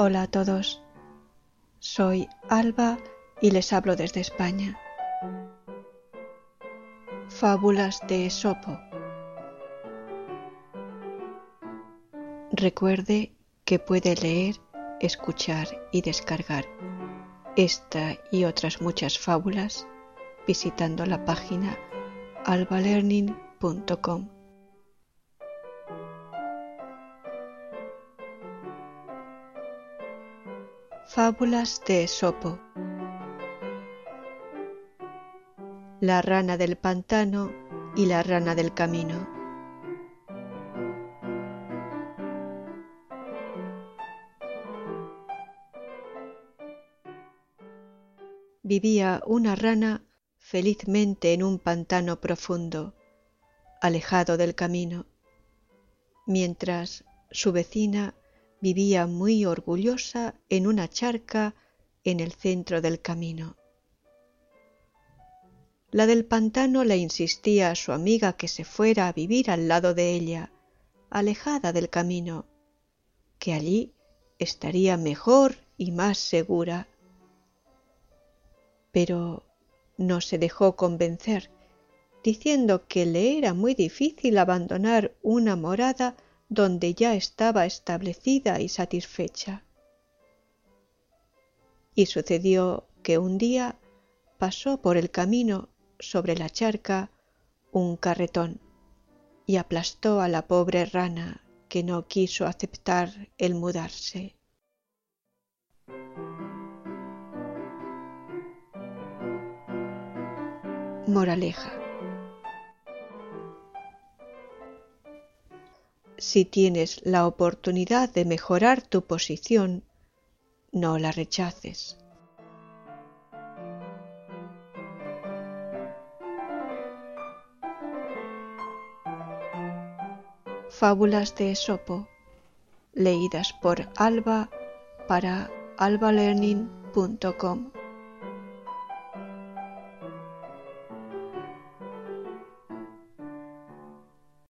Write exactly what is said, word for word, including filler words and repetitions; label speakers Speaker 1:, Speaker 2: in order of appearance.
Speaker 1: Hola a todos, soy Alba y les hablo desde España. Fábulas de Esopo. Recuerde que puede leer, escuchar y descargar esta y otras muchas fábulas visitando la página alba learning punto com. Fábulas de Esopo. La rana del pantano y la rana del camino. Vivía una rana felizmente en un pantano profundo, alejado del camino, mientras su vecina vivía muy orgullosa en una charca en el centro del camino. La del pantano le insistía a su amiga que se fuera a vivir al lado de ella, alejada del camino, que allí estaría mejor y más segura. Pero no se dejó convencer, diciendo que le era muy difícil abandonar una morada donde ya estaba establecida y satisfecha. Y sucedió que un día pasó por el camino sobre la charca un carretón y aplastó a la pobre rana que no quiso aceptar el mudarse. Moraleja: si tienes la oportunidad de mejorar tu posición, no la rechaces. Fábulas de Esopo, leídas por Alba para alba learning punto com.